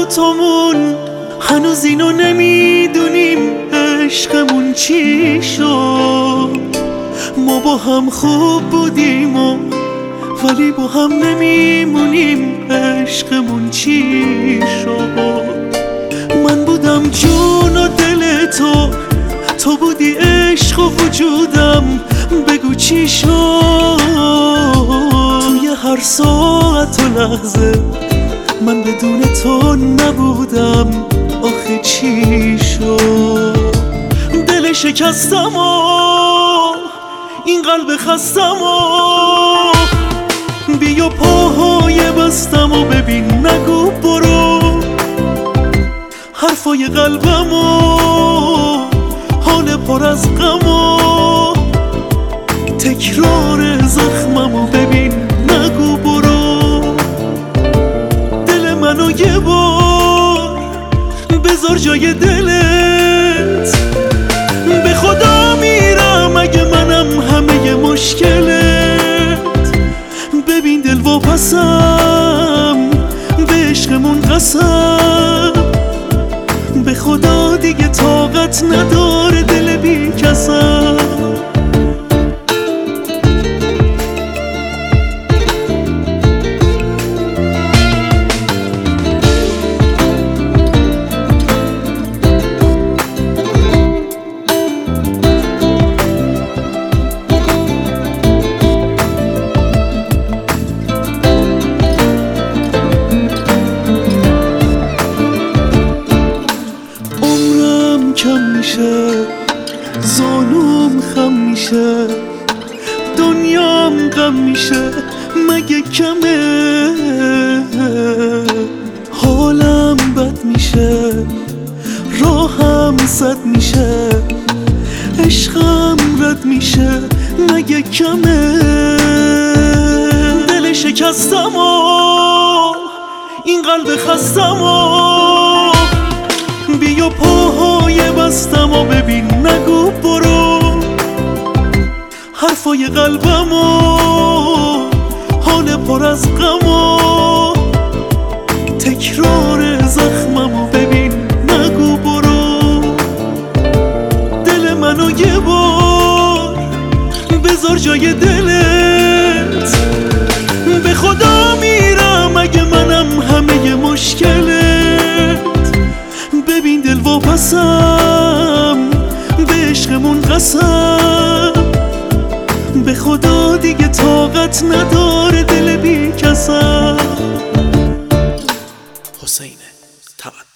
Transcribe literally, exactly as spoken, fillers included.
دوتامون هنوز اینو نمیدونیم عشقمون چی شد. ما با هم خوب بودیم و ولی با هم نمیمونیم عشقمون چی شد. من بودم جون و دل تو، تو بودی عشق و وجودم، بگو چی شد. توی هر ساعت و لحظه من بدون تو نبودم، آخه چی شد. دل شکستم و این قلب خستم و بیا پاهای بستم و ببین نگو برو. حرفای قلبم و حال پر از غم و تکرار زخمم و ببین نگو برو. دل منو یه بار بذار جای دلت، به خدا میرم اگه منم همه مشکلت. ببین دل واپسم به عشقمون قسم، به خدا دیگه طاقت نداره دل بی کسم. کم میشه زانوم خم میشه، دنیام غم میشه مگه کمه. حالم بد میشه راهم صد میشه، عشقم رد میشه مگه کمه. دل شکستم و این قلب خستم و بیا پاهای بستم و ببین نگو برو. حرفای قلبم و حال پر از غم و تکرار زخمم و ببین نگو برو. دل منو یه بار بذار جای دلت، به خدا میرم اگه منم همه مشکلت. ببین دل واپسم به عشقمون قسم، به خدا دیگه طاقت نداره دل بی کسم. حسین تبت